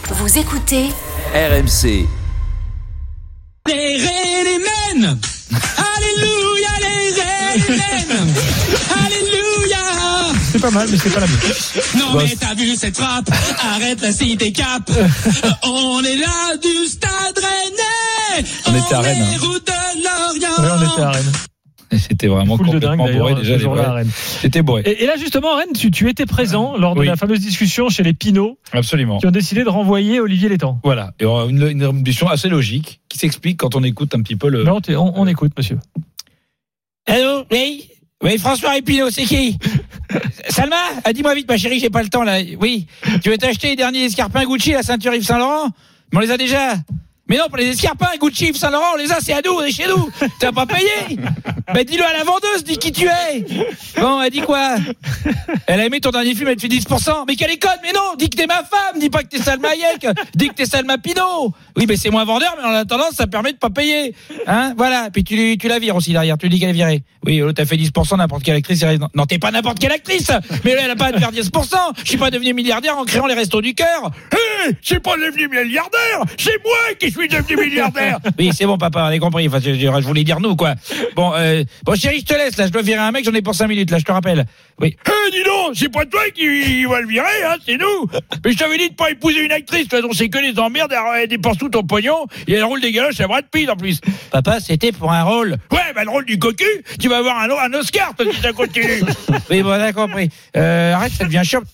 Vous écoutez RMC. Les Rennes. Alléluia, les Rennes. Alléluia. C'est pas mal, mais c'est pas la même. Non, mais t'as vu cette frappe? Arrête la cité cap. On est là du stade rennais. On était à Rennes. Route de Lorient. Ouais, on était à Rennes. C'était vraiment Cool de dingue, complètement bourré déjà. ce jour-là à Rennes. C'était bourré. Et là, justement, à Rennes, tu étais présent lors de Oui. la fameuse discussion chez les Pinault Absolument. qui ont décidé de renvoyer Olivier Létang. Voilà. Et une discussion assez logique qui s'explique quand on écoute un petit peu le. Non, on écoute, monsieur. Allô, oui. Oui, François Épinot, c'est qui? Salma? Ah, dis-moi vite, ma chérie, j'ai pas le temps, là. Oui. Tu veux t'acheter les derniers escarpins Gucci, la ceinture Yves Saint-Laurent? Mais on les a déjà. Mais non, pour les escarpins Gucci, Yves Saint-Laurent, on les a, c'est à nous, on est chez nous. T'as pas payé? Ben, dis-le à la vendeuse, dis qui tu es. Bon, elle dit quoi? Elle a aimé ton dernier film, elle te fait 10%. Mais quelle est conne, mais non, dis que t'es ma femme, dis pas que t'es Salma Hayek, dis que t'es Salma Pinot. Oui, mais c'est moins vendeur, mais en attendant, ça permet de pas payer. Hein, voilà. Puis tu la vires aussi derrière, tu lui dis qu'elle est virée. Oui, l'autre a fait 10%, n'importe quelle actrice. Non, t'es pas n'importe quelle actrice. Mais là, elle a pas à te faire 10%. Je suis pas devenu milliardaire en créant les restos du cœur. Je suis pas devenu milliardaire, c'est moi qui suis devenu milliardaire. Oui, c'est bon, papa, on a compris. Enfin, je voulais dire nous, quoi. Bon, chérie, je te laisse, là. Je dois virer un mec, j'en ai pour 5 minutes, là, je te rappelle. Oui. Dis donc, c'est pas toi qui va le virer, hein, c'est nous. Mais je t'avais dit de pas épouser une actrice, de toute façon, c'est que les emmerdes, elle dépense tout ton pognon, et elle roule des galoches à Brad Pitt, en plus. Papa, c'était pour un rôle. Ouais, le rôle du cocu, tu vas avoir un Oscar, toi, si ça continue. Oui, bon, on a compris. Arrête, ça devient chiant.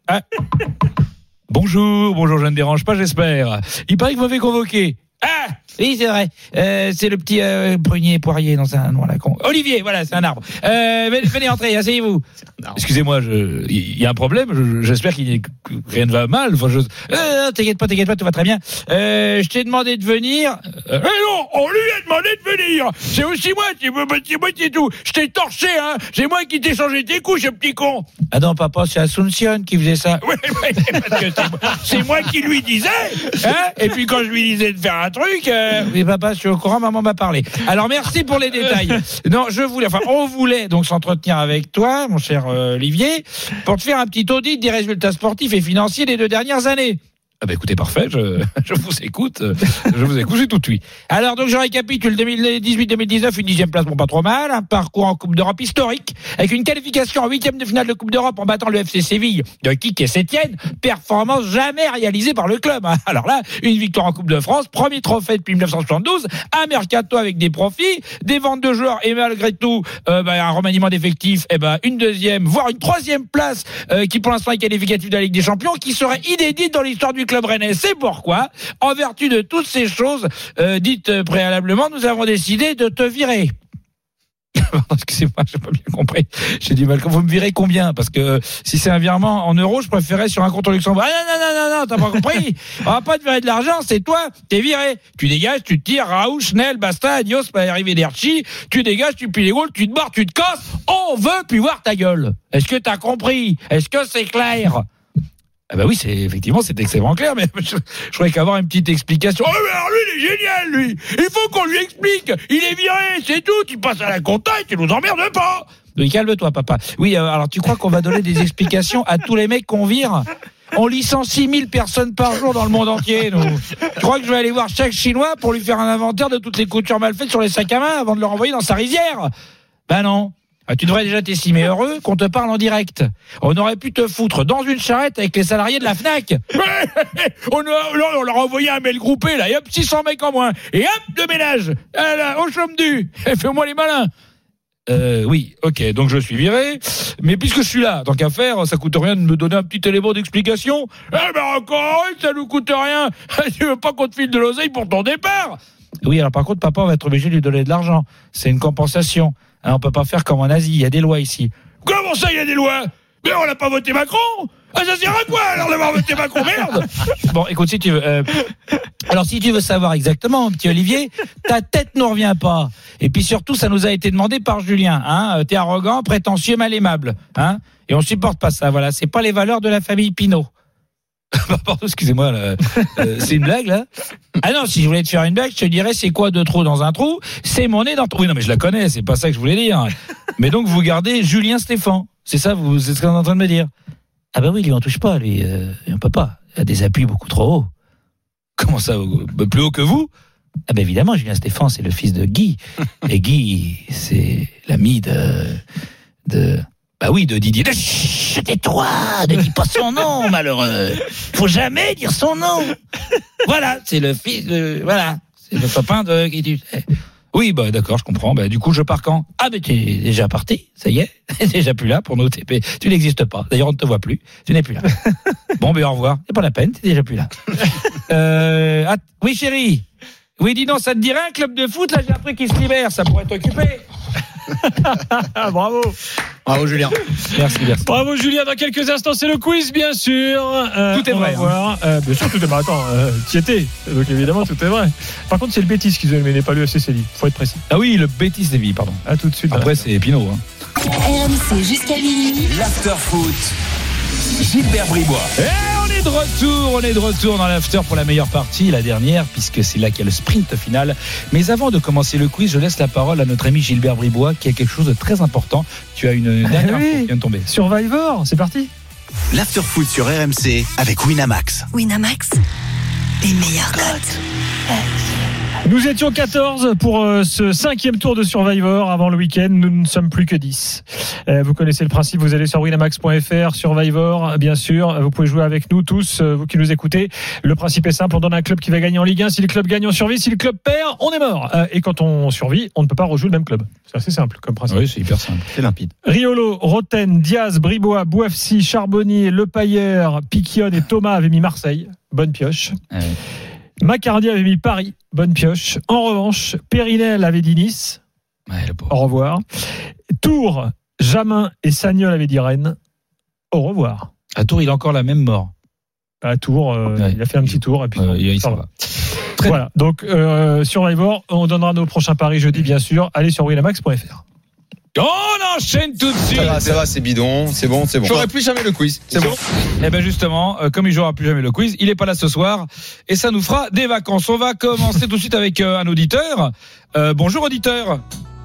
Bonjour, je ne dérange pas, j'espère. Il paraît que vous m'avez convoqué. Ah, oui, c'est vrai. C'est le petit prunier poirier dans un nom à la con. Olivier, voilà, c'est un arbre. Venez entrer, asseyez-vous. Excusez-moi, il y a un problème. J'espère que rien ne va mal. Enfin, t'inquiète pas, tout va très bien. Je t'ai demandé de venir. Non, on lui a demandé de venir. C'est aussi moi, c'est tout. Je t'ai torché, hein. C'est moi qui t'ai changé tes couches, ce petit con. Ah non, papa, c'est Asuncion qui faisait ça. Ouais, parce que c'est moi qui lui disais, hein. Et puis quand je lui disais de faire un truc, Oui, papa, je suis au courant, maman m'a parlé. Alors, merci pour les détails. Non, on voulait donc s'entretenir avec toi, mon cher Olivier, pour te faire un petit audit des résultats sportifs et financiers des 2 dernières années. Ah bah écoutez, parfait, je vous écoute, j'ai tout oui. Alors donc je récapitule 2018-2019, une 10e place, bon pas trop mal, un parcours en Coupe d'Europe historique, avec une qualification en 8e de finale de Coupe d'Europe en battant le FC Séville de Quique Sétienne, performance jamais réalisée par le club. Hein. Alors là, une victoire en Coupe de France, premier trophée depuis 1972, un mercato avec des profits, des ventes de joueurs et malgré tout un remaniement d'effectifs, une 2e, voire une 3e place qui pour l'instant est qualificative de la Ligue des Champions, qui serait inédite dans l'histoire du club rennais. C'est pourquoi, en vertu de toutes ces choses dites préalablement, nous avons décidé de te virer. Excusez-moi, j'ai pas bien compris. J'ai du mal. Vous me virez combien? Parce que si c'est un virement en euros, je préférais sur un compte au Luxembourg. Ah non, t'as pas compris. On va pas te virer de l'argent, c'est toi, t'es viré. Tu dégages, tu te tires, Raoult, Schnell, Basta, Adios, Arrivederci, tu dégages, tu plies les gaules, tu te barres, tu te casses. On veut plus voir ta gueule. Est-ce que t'as compris? Est-ce que c'est clair? Ah bah oui, c'est extrêmement clair, mais je voudrais qu'avoir une petite explication. Oh mais alors lui, il est génial, lui. Il faut qu'on lui explique. Il est viré, c'est tout. Tu passes à la compta et tu nous emmerdes pas. Oui, calme-toi, papa. Oui, alors tu crois qu'on va donner des explications à tous les mecs qu'on vire? On licencie 1000 personnes par jour dans le monde entier, nous. Tu crois que je vais aller voir chaque Chinois pour lui faire un inventaire de toutes les coutures mal faites sur les sacs à main avant de le renvoyer dans sa rizière? Ben non. Tu devrais déjà t'estimer heureux qu'on te parle en direct. On aurait pu te foutre dans une charrette avec les salariés de la Fnac. On leur a envoyé un mail groupé, là, et hop, 600 mecs en moins. Et hop, de ménage. Là, au chôme du. Fais-moi les malins. Oui, ok, donc je suis viré. Mais puisque je suis là, tant qu'à faire, ça coûte rien de me donner un petit élément d'explication. Encore, ça nous coûte rien. Tu veux pas qu'on te file de l'oseille pour ton départ? Oui, alors par contre, papa, on va être obligé de lui donner de l'argent. C'est une compensation. On peut pas faire comme en Asie, il y a des lois ici. Comment ça, il y a des lois? Mais on n'a pas voté Macron. Ah, ça sert à quoi alors d'avoir voté Macron? Merde. Bon, écoute, si tu veux. Alors, si tu veux savoir exactement, petit Olivier, ta tête nous revient pas. Et puis surtout, ça nous a été demandé par Julien. Hein, t'es arrogant, prétentieux, mal aimable. Hein, et on supporte pas ça. Voilà, c'est pas les valeurs de la famille Pinot. Pardon, excusez-moi, c'est une blague là? Ah non, si je voulais te faire une blague, je te dirais c'est quoi 2 trous dans un trou? C'est mon nez dans le trou. Oui, non, mais je la connais, c'est pas ça que je voulais dire. Mais donc vous gardez Julien Stéphan, c'est ça, c'est ce qu'on est en train de me dire? Ah bah oui, lui on touche pas, lui, on peut pas. Il a des appuis beaucoup trop hauts. Comment ça, plus haut que vous? Ah ben évidemment, Julien Stéphan, c'est le fils de Guy. Et Guy, c'est l'ami de Didier. Chut, tais-toi, ne dis pas son nom, malheureux. Faut jamais dire son nom. Voilà, c'est le fils de, voilà, c'est le copain de Guy. Oui, bah d'accord, je comprends. Bah du coup, je pars quand? Ah mais tu es déjà parti, ça y est, t'es déjà plus là pour nos TP. Tu n'existes pas. D'ailleurs, on ne te voit plus. Tu n'es plus là. Bon, ben au revoir. C'est pas la peine, t'es déjà plus là. Oui, chérie. Oui, dis donc, ça te dirait un club de foot? Là, j'ai un truc qui se libère, ça pourrait t'occuper. Bravo. Bravo, Julien. Merci. Bravo, Julien. Dans quelques instants, c'est le quiz, bien sûr. Tout est vrai. Bien sûr, tout est vrai. Attends, t'y étais. Donc, évidemment, tout est vrai. Par contre, c'est le Betis qu'ils ont éliminé, pas le FC Séville. Faut être précis. Ah oui, le Betis Séville, pardon. À tout de suite. Après, c'est Pinot. Hein. RMC jusqu'à minuit. L'after-foot. Gilbert Bribois. On est de retour dans l'after pour la meilleure partie, la dernière, puisque c'est là qu'il y a le sprint final. Mais avant de commencer le quiz, je laisse la parole à notre ami Gilbert Bribois, qui a quelque chose de très important. Tu as une dernière info qui vient de tomber. Survivor, c'est parti. L'after-foot sur RMC avec Winamax. Winamax, les meilleurs cotes. Nous étions 14 pour ce 5e tour de Survivor avant le week-end. Nous ne sommes plus que 10. Vous connaissez le principe, vous allez sur winamax.fr, Survivor, bien sûr. Vous pouvez jouer avec nous tous, vous qui nous écoutez. Le principe est simple, on donne un club qui va gagner en Ligue 1. Si le club gagne, on survit. Si le club perd, on est mort. Et quand on survit, on ne peut pas rejouer le même club. C'est assez simple comme principe. Oui, c'est hyper simple. C'est limpide. Riolo, Roten, Diaz, Bribois, Bouafsi, Charbonnier, Lepaillère, Piquion et Thomas avaient mis Marseille. Bonne pioche. Macardy avait mis Paris, bonne pioche. En revanche, Périnel avait dit Nice. Au revoir. Tours, Jamin et Sagnol avaient dit Rennes. Au revoir. À Tours, il a encore la même mort. À Tours, il a fait un petit tour et puis il s'en va. Voilà. Donc Survivor, on donnera nos prochains paris jeudi, bien sûr. Allez sur winamax.fr. On enchaîne tout de suite. Ça va, c'est bidon, c'est bon. J'aurai plus jamais le quiz. C'est bon. Et ben justement, comme il jouera plus jamais le quiz, il est pas là ce soir et ça nous fera des vacances. On va commencer tout de suite avec un auditeur. Bonjour auditeur.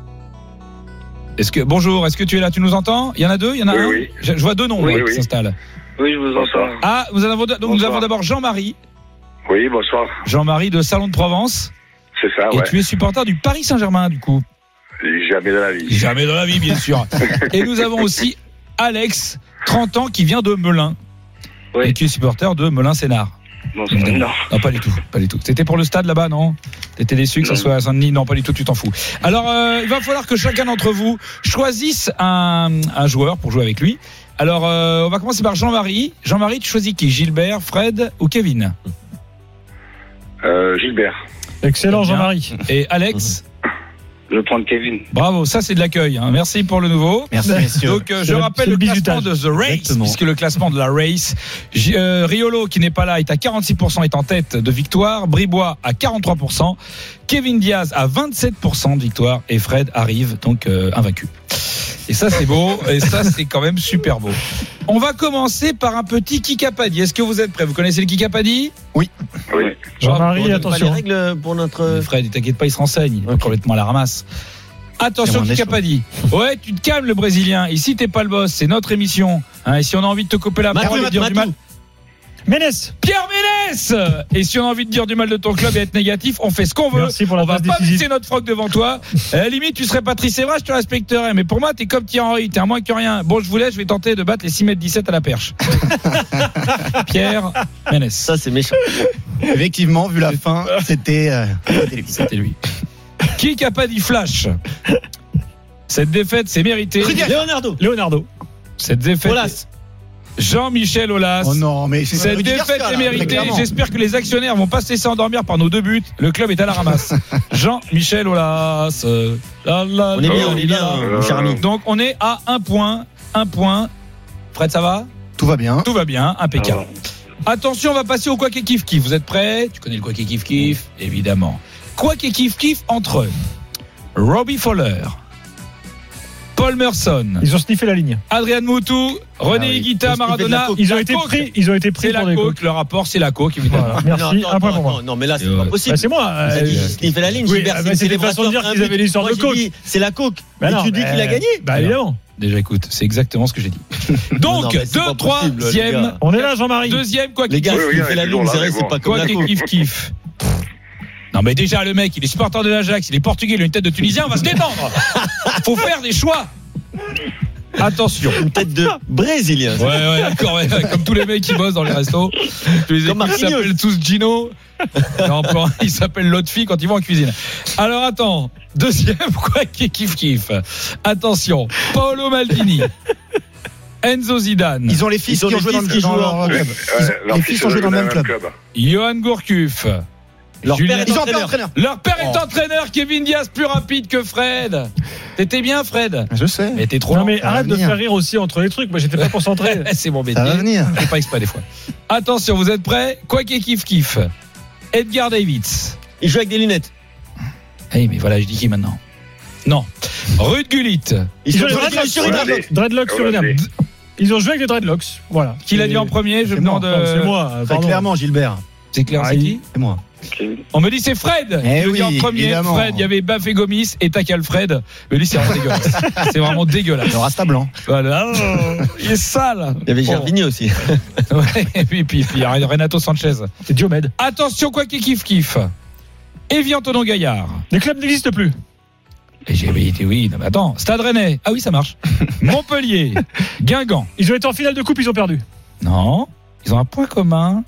Est-ce que tu es là? Tu nous entends? Il y en a deux? Il y en a un? Oui. Je vois deux noms qui s'installent. Oui, je vous entends. Ah, nous avons d'abord Jean-Marie. Oui, bonsoir. Jean-Marie de Salon de Provence. C'est ça, et tu es supporter du Paris Saint-Germain, du coup. Jamais dans la vie. Jamais dans la vie, bien sûr. Et nous avons aussi Alex, 30 ans, qui vient de Melun. Oui. Et qui est supporter de Melun-Sénard. Non, pas du tout. C'était pour le stade là-bas, non? T'étais déçu que ça soit à Saint-Denis? Non, pas du tout, tu t'en fous. Alors, il va falloir que chacun d'entre vous choisisse un joueur pour jouer avec lui. Alors, on va commencer par Jean-Marie. Jean-Marie, tu choisis qui? Gilbert, Fred ou Kevin? Gilbert. Excellent, Jean-Marie. Et Alex? Je vais prendre Kevin. Bravo, ça c'est de l'accueil. Hein. Merci pour le nouveau. Merci, messieurs. Donc je rappelle le classement de The Race, exactement. Puisque le classement de la Race, Riolo qui n'est pas là est à 46%, est en tête de victoire. Bribois à 43%, Kevin Diaz à 27% de victoire et Fred arrive donc invaincu. Et ça c'est beau, et ça c'est quand même super beau. On va commencer par un petit Kikapadi. Est-ce que vous êtes prêts? Vous connaissez le Kikapadi? Oui. Jean-Marie, attention. Les règles pour notre. Fred, t'inquiète pas, il se renseigne. Il est complètement à la ramasse. Attention, Kikapadi. Ouais, tu te calmes, le Brésilien. Ici, t'es pas le boss. C'est notre émission. Hein, et si on a envie de te couper la parole et de dire du mal. Ménès. Pierre Ménès. Et si on a envie de dire du mal de ton club et être négatif, on fait ce qu'on veut. Merci pour la on va passe pas décisive. baisser notre froc devant toi. À la limite, tu serais Patrice Evra, je te respecterais. Mais pour moi, t'es comme Thierry Henry. T'es un moins que rien. Bon, je vous laisse. Je vais tenter de battre les 6m17 à la perche. Pierre Ménès. Ça, c'est méchant. Effectivement, vu la fin, c'était lui. Kikapadi Flash. Cette défaite, c'est mérité. Leonardo. Cette défaite. Aulas. Jean-Michel Aulas. Oh non, mais c'est cette défaite est méritée. J'espère que les actionnaires vont pas se laisser endormir par nos 2 buts. Le club est à la ramasse. Jean-Michel Aulas. On est bien, mon cher ami. Donc on est à 1 point. 1 point. Fred, ça va? Tout va bien. Tout va bien, impeccable. Attention, on va passer au quoi qu'est kiff kiff. Vous êtes prêts? Tu connais le quoi qu'est kiff kiff? Évidemment. Quoi qu'est kiff kiff entre Robbie Fowler, Paul Merson, Ils ont sniffé la ligne. Adrien Moutou, René Higuita, Maradona. Ils ont été pris C'est la coke. Le rapport, c'est la coke, évidemment. Voilà. Merci. Un point pour moi. Non, mais là, c'est pas possible. C'est moi. Il fait la ligne. Oui, Gilbert, c'est une façon de dire qu'ils avaient l'histoire de coke. C'est la coke. Bah Et non, tu dis qu'il a gagné? Bah évidemment. Déjà, écoute, c'est exactement ce que j'ai dit. Non, Donc, mais c'est pas possible, les 2-3e. gars. On est là, Jean-Marie. Deuxième, quoi Les gars, Oui, s'il fait la ligne, c'est vrai, c'est pas comme quoi la qu'il coke. kiff kiff. Non mais déjà le mec, il est supporter de l'Ajax, il est portugais, il a une tête de Tunisien, on va se détendre. Faut faire des choix. Attention. Une tête de Brésilien. Ouais, d'accord, ouais, comme tous les mecs qui bossent dans les restos. Tous les Comme équipes Marquinhos. s'appellent tous Gino. Non, ils s'appellent Lotfi quand ils vont en cuisine. Alors attends, deuxième, quoi, kiff. Attention, Paolo Maldini, Enzo Zidane, Ils ont les fils Ils ont qui ont les joué dans fils le qui jouent leur club. Les fils ont joué dans le même club. Johan Gourcuff. Leur Julien- père est Ils ont un entraîneur. entraîneur. Leur père est entraîneur, Kevin Diaz plus rapide que Fred. T'étais bien, Fred? Je sais. Mais t'es trop Non lent. mais ça va arrête de venir. faire rire aussi entre les trucs. Moi j'étais pas concentré. C'est mon métier. Ça va venir. Je fais pas exprès des fois. Attention, vous êtes prêts? Quoi qu'il kiff. Edgar Davids. Il joue avec des lunettes. Eh, mais voilà, je dis qui maintenant? Non. Ruud Gullit. Ils Ils ont sont les dreadlocks sur Suriname. Suriname. Dreadlocks Suriname. Ils ont joué avec des dreadlocks. Voilà. Qui l'a dit en premier? Je C'est me demande. moi. Non, c'est moi. Très pardon. clairement, Gilbert. C'est clair, c'est qui? C'est moi. On me dit c'est Fred. Eh Je le dis en oui, premier. évidemment. Fred, il y avait Bafé Gomis et Takal Fred. Mais lui, c'est vraiment dégueulasse. C'est vraiment dégueulasse. Le Rasta blanc. Voilà. Il est sale. Il y avait Bon. Gervinho aussi. Ouais, et puis il y a Renato Sanchez. C'est Diomède. Attention, quoi qu'il kiff. Evian Tonon Gaillard. Les clubs n'existent plus. Et j'ai dit oui, non mais attends. Stade Rennais. Ah oui, ça marche. Montpellier. Guingamp. Ils ont été en finale de coupe, ils ont perdu. Non. Ils ont un point commun.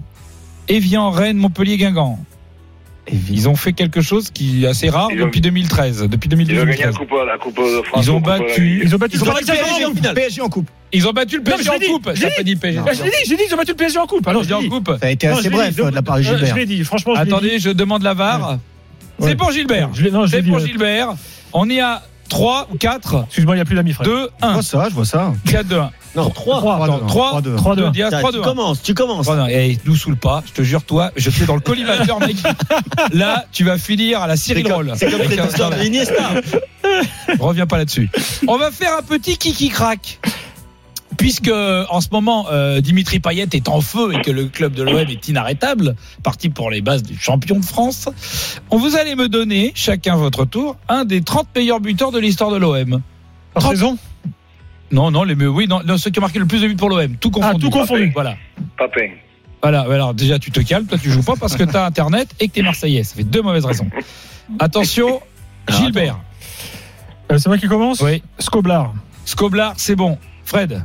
Evian, Rennes, Montpellier, Guingamp. Ils ont fait quelque chose qui est assez rare Ils ont- depuis 2013. Depuis Ils ont gagné 2012-2013. la coupe de France. Ils ont la Coupe de la battu. Ligue. Ils ont battu Ils ont le battu PSG PSG en en finale. PSG en coupe. Ils ont battu le Non, mais PSG je en l'ai dit, coupe. je J'ai l'ai pas dit PSG. J'ai dit, ils ont battu le PSG en coupe. Alors, J'ai dit en coupe. Ça a été Non, assez je l'ai bref dit, de la part de Gilbert. Je l'ai dit, franchement, je l'ai dit. Attendez, je demande la VAR. Ouais. C'est pour Gilbert. Non, je C'est l'ai dit, pour Gilbert. On est à 3 ou 4, Excuse-moi, il n'y a plus d'amis, Fred. 2, Je 1. vois ça, je vois ça. 4, 2, 1. Non, 3. Attends, 3, 3-2. 3-2. Diaz, Tu 3, 2, 1. commences. Et nous saoule pas, je te jure, toi, je te mets dans le collimateur, mec. Là, tu vas finir à la Cyril Roll. C'est comme cette histoire de Iniesta. Reviens pas là-dessus. On va faire un petit kiki-crack. Puisque en ce moment Dimitri Payet est en feu et que le club de l'OM est inarrêtable, parti pour les bases du champion de France, vous allez me donner, chacun votre tour, un des 30 meilleurs buteurs de l'histoire de l'OM. Par 30. saison. Non, ceux qui ont marqué le plus de buts pour l'OM, tout confondu. tout confondu. Voilà. Papin. Voilà, alors déjà tu te calmes, toi tu joues pas parce que t'as internet et que t'es Marseillais. Ça fait 2 mauvaises raisons. Attention, Gilbert. C'est moi qui commence. Oui. Scoblar. Scoblar, c'est bon. Fred.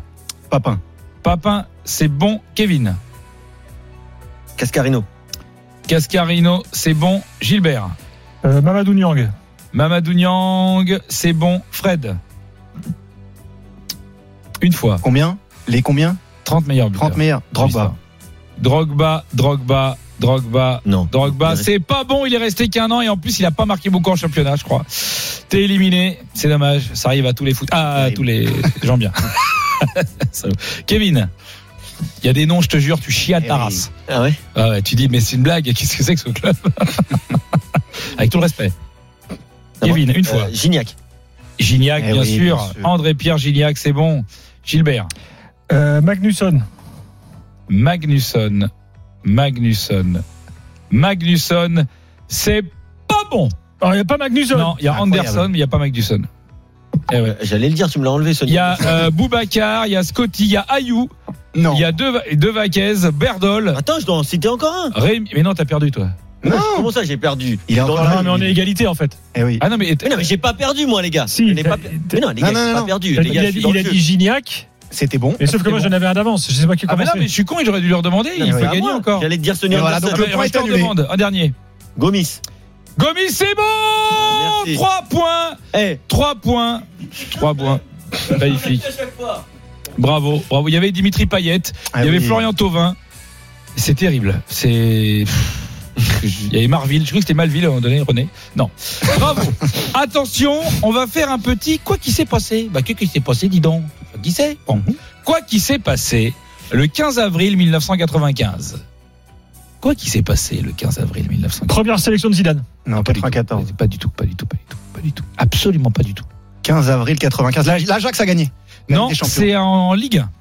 Papin. C'est bon. Kevin. Cascarino. Cascarino, c'est bon. Gilbert. Mamadou Niang. Mamadou Niang, c'est bon. Fred. Une fois. Combien? Les combien? 30 meilleurs buteurs. 30 meilleurs. Drogba. Drogba. Non. Drogba, c'est pas bon, il est resté qu'1 an et en plus il a pas marqué beaucoup en championnat, je crois. T'es éliminé, c'est dommage, ça arrive à tous les foot. Ah, à tous les gens bien. Salaud. Kevin, il y a des noms, je te jure, tu chiales ta race. Ah ouais? Ah ouais, tu dis, mais c'est une blague, qu'est-ce que c'est que ce club? Avec tout le respect. Kevin, une fois. Gignac. Gignac, Eh bien oui, sûr. bien sûr. André-Pierre Gignac, c'est bon. Gilbert. Magnusson. Magnusson, c'est pas bon. Alors, il n'y a pas Magnusson. Non, il y a Incroyable. Anderson, mais il n'y a pas Magnusson. Eh ouais. J'allais le dire, tu me l'as enlevé, Il Sonia. y a Boubacar, il y a Scotty, il y a Ayou, Non. il y a deux Vaquez, Berdol, Attends, je dois en citer encore un. Rémi. Mais non, t'as perdu toi. Non. Comment ça, j'ai perdu? Il est encore Dans là. Non, mais on est égalité en fait. Eh oui. Ah non, mais Mais non, mais j'ai pas perdu, moi, les gars. Si, Je n'ai pas... t'as- Mais non, les gars, Non, j'ai non, pas non. perdu. Les gars, Il je suis dans a le jeu. dit Gignac. C'était bon. Mais sauf que moi j'en avais un d'avance. Je sais pas qui ah mais commençait. non, mais je suis con et j'aurais dû leur demander. Il mais faut à gagner moi. encore. J'allais te dire Sonia Et voilà, Anderson. donc le point je est te annulé. demande un dernier. Gomis. Gomis, c'est bon. Merci. 3 points. Eh, 3 points. Magnifique. Bravo. Il y avait Dimitri Payet, Ah il y avait oui. Florian Thauvin. C'est terrible. Il y avait Marville. Je crois que c'était Malville à un moment donné, René. Non. Bravo. Attention, on va faire un petit. Quoi qui s'est passé? Qu'est-ce qui s'est passé, dis donc? Qui sait? Bon. Quoi qui s'est passé le 15 avril 1995? Quoi qui s'est passé le 15 avril 1995? Première sélection de Zidane. Non, 94. Pas du tout. Absolument pas du tout. 15 avril 95. L'Ajax a gagné. La Non, Ligue des Champions. c'est en Ligue 1.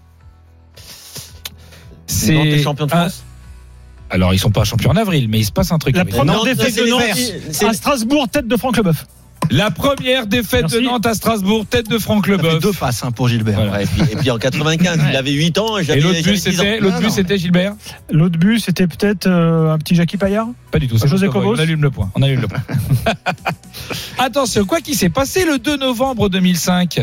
Nantes est champion de France. Alors, ils sont pas champions en avril, mais il se passe un truc. La avec première Nantes, défaite c'est de les Nantes Verts. à Strasbourg, tête de Franck Leboeuf. La première défaite Merci. de Nantes à Strasbourg, tête de Franck Ça fait Leboeuf. 2 passes pour Gilbert. Voilà. Ouais, et puis en 95, il avait 8 ans. Et J'avais l'autre but, 10 ans. c'était Gilbert. L'autre but, c'était peut-être un petit Jackie Payard. Pas du tout. C'est José Mostovoy. Cobos. On allume le point. Attention, quoi qu'il s'est passé le 2 novembre 2005?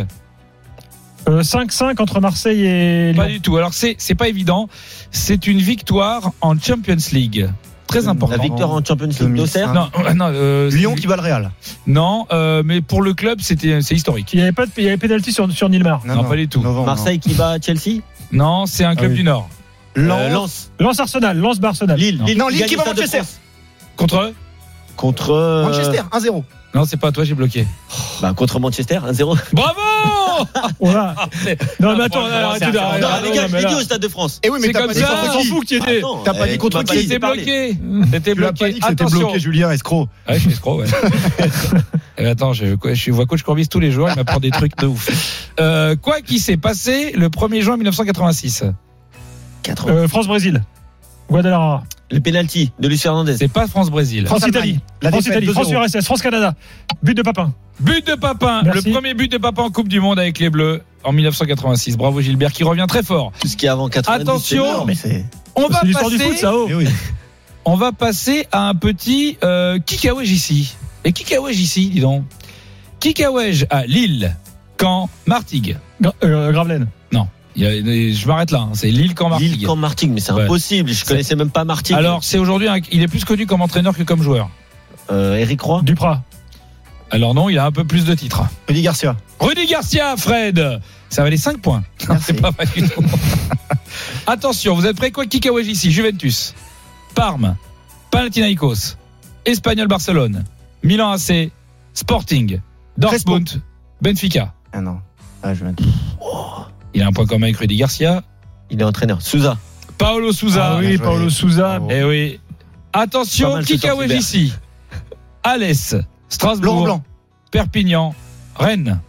5-5 entre Marseille et Lyon. Pas du tout. Alors c'est pas évident. C'est une victoire en Champions League. Très important. La victoire en Champions League d'Auxerre. Non, Lyon qui bat le Real. Non, mais pour le club, c'est historique. Il y avait pénalty sur Nilmar. Non, pas du tout. Novembre, Marseille qui bat Chelsea. Non, c'est un club oui. du Nord. Lens. Lens Arsenal, Lens Arsenal. Lille. Non, Lille gagne qui bat le Stade de Manchester. France. Contre Contre. Manchester, 1-0. Non, c'est pas toi, j'ai bloqué. Contre Manchester, 1-0. Bravo. Voilà. Non, mais attends, bon, arrêtez c'est d'arrêter. Non, les gars, Non, je mais l'ai dit là- au Stade de France. Eh oui, mais C'est t'as comme pas dit ça. contre On s'en qui. fout qui était. Attends, T'as pas dit contre tu m'as qui, pas C'était laissé parler. bloqué. C'était Tu l'as pas bloqué. dit que c'était Attention. bloqué, Julien, escroc. Ouais, je suis escroc, ouais. Attends, je vois Coach Courbis tous les jours, il m'apprend des trucs de ouf. Quoi qui s'est passé le 1er juin 1986? France-Brésil. Guadalajara. Le penalty de Luis Fernandez. C'est pas France-Brésil. France-Italie. La défaite France-Italie. 2-0. France-URSS. France-Canada. But de Papin. But de Papin, Merci. le premier but de Papin en Coupe du Monde avec les Bleus en 1986. Bravo Gilbert qui revient très fort. Tout ce qui est avant 90. Attention. c'est mort. Mais c'est. On va C'est l'histoire du foot, ça, oh. Eh oui. On va passer à un petit Kikawège ici. Et Kikawège ici, dis donc. Kikawège à Lille, Caen, Martigues. Gravelaine. Non, je m'arrête là. C'est Lille, Caen, Martigues. Lille, Caen, Martigues, mais c'est Ouais. impossible. Je connaissais même pas Martigues. Alors c'est aujourd'hui, il est plus connu comme entraîneur que comme joueur. Eric Roy. Duprat. Alors non, il a un peu plus de titres. Rudy Garcia. Rudy Garcia, Fred. Ça valait 5 points. Non, c'est pas mal du tout. Attention, vous êtes prêts? Quoi Kikawège ici, Juventus, Parme, Panathinaikos, Espagnol Barcelone, Milan AC, Sporting, Dortmund, Benfica. Ah non. Ah, je viens de... Il a un point commun avec Rudy Garcia. Il est entraîneur. Souza. Paolo Souza. Ah oui, joué. Paolo Souza. Bravo. Eh oui. Pas Attention, mal ce Kikawège Hubert. ici. Alès, Laurent Strasbourg, Blanc. Perpignan, Rennes.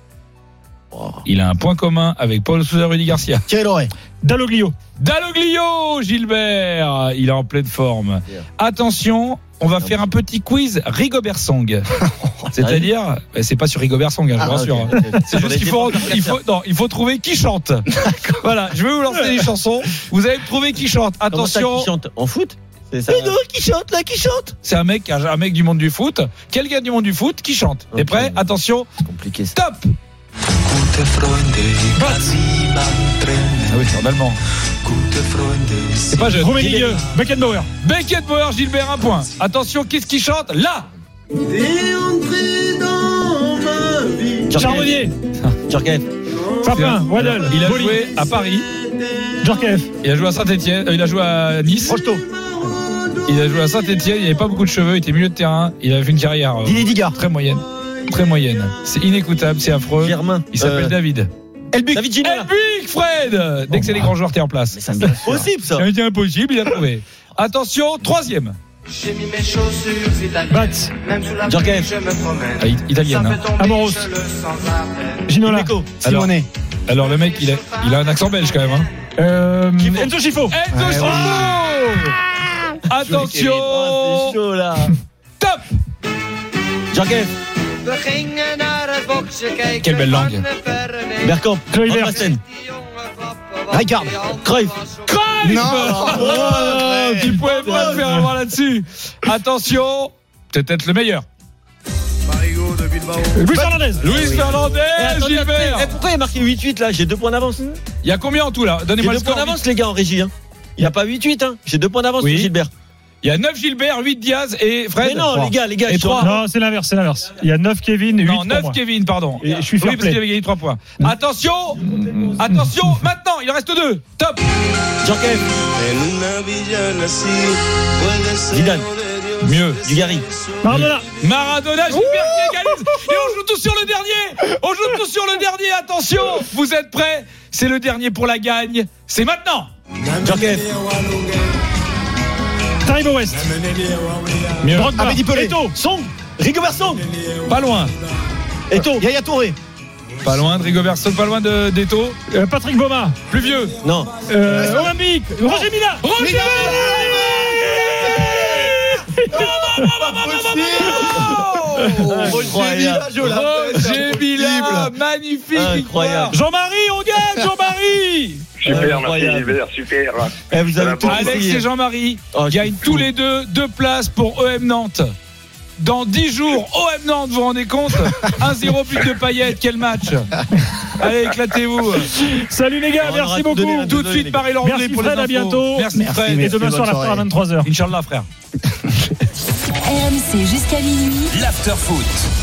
Il a un point commun avec Paolo Souza et Rudy Garcia. Thierry Loret. Dalloglio. Dalloglio, Gilbert. Il est en pleine forme. Attention, on va faire un petit quiz Rigobert Song. C'est-à-dire, c'est pas sur Rigobert Song, je vous rassure. ok. C'est juste qu'il faut trouver qui chante. Voilà, je vais vous lancer les chansons. Vous allez me trouver qui chante. Comment ça, Attention, qui chante en foot? C'est ça. Mais non, qui chante là, qui chante? C'est un mec du monde du foot. Quel gars du monde du foot qui chante? T'es Ok. prêt? Attention, C'est compliqué ça. top. Ah oui, c'est en allemand. C'est pas jeune. Rummenigge. Beckenbauer. Beckenbauer, Gilbert, un point. Attention, qu'est-ce qu'il chante là? Charbonnier. Djorkaeff. Papin. Waddle. Il a Boli. joué à Paris, Djorkaeff. il a joué à Saint-Etienne, il a joué à Nice, Rocheteau. il a joué à Saint-Etienne, il avait pas beaucoup de cheveux, il était milieu de terrain, il a fait une carrière Didier Digard. très moyenne. Très moyenne. C'est inécoutable, c'est affreux. Germain. Il s'appelle David. Elbuc. David Ginola. Elbuc, Fred. Dès que c'est les grands joueurs, t'es en place. C'est impossible ça. C'est impossible, il a trouvé. Attention, troisième. J'ai mis mes chaussures italiennes. Batz. Même sous la Djorkaeff. pluie, je me promène. Ah, italienne. Ça Hein. fait tomber, Amoros. je le sens à peine. Ginola. Dimeco. Simonet. Alors le mec, il a un accent belge quand même. Hein. Enzo Schifo. Enzo Schifo. Oh, Attention. c'est chaud là. Top. Djorkaeff. We gingen naar het boksen kijken. Quelle belle langue. van verre neer. Bergkamp. Kluivert. Van Basten. Die jongen grappen, want Rijkaard. die hand Cruyff. was zo Cruyff. Non. Oh, tu pouvais pas te faire avoir là-dessus. Attention, peut-être le meilleur. Luis Fernandez. Luis Fernandez, Attendez, Gilbert. pourquoi il a marqué 8-8 là? J'ai 2 points d'avance. Il y a combien en tout là? J'ai Donnez-moi 2 le points score. d'avance les gars en régie. Hein. Il n'y a pas 8-8 hein. J'ai 2 points d'avance Oui. sur Gilbert. Il y a 9 Gilbert, 8 Diaz et Fred. Mais non les gars, Et je suis trois. en- Non, c'est l'inverse. Il y a 9 Kevin et 8 Non, pour 9 moi. Kevin, pardon. Et je suis fair oui, parce play. qu'il avait gagné 3 points. Attention, attention, maintenant, il en reste 2. Top. Djorkaeff. Zidane. Mieux. Dugarry. Maradona. Maradona, Gilbert qui égalise. Et on joue tous sur le dernier. On joue tous sur le dernier. Attention, vous êtes prêts? C'est le dernier pour la gagne. C'est maintenant. Djorkaeff. Taribo West. Mieux. Drogba. Abedi Pelé. Eto'o. Song. Rigobert Song. Pas loin. Eto'o. Yaya Touré. Pas loin de Rigobert Song, pas loin d'Eto. Patrick Boma. Plus vieux. Non. Olympique. Roger Mila. Roger Roger Villa, Roger Villa, magnifique victoire. Jean-Marie, on gagne, Jean-Marie. Super, merci Incroyable. Gilbert, super. Vous avez tout Alex compris. et Jean-Marie Oh, gagnent c'est tous fou. les deux places pour EM Nantes. Dans 10 jours, OM Nantes, vous vous rendez compte 1-0 but de Payet, quel match. Allez, éclatez-vous. Salut les gars, On merci aura beaucoup. donné la Tout de suite, Paris-Lorient Merci pour Fred, les à infos. bientôt. Merci Fred. Et demain soir, la bonne à 23h. Inch'Allah, frère. RMC jusqu'à minuit. L'after foot.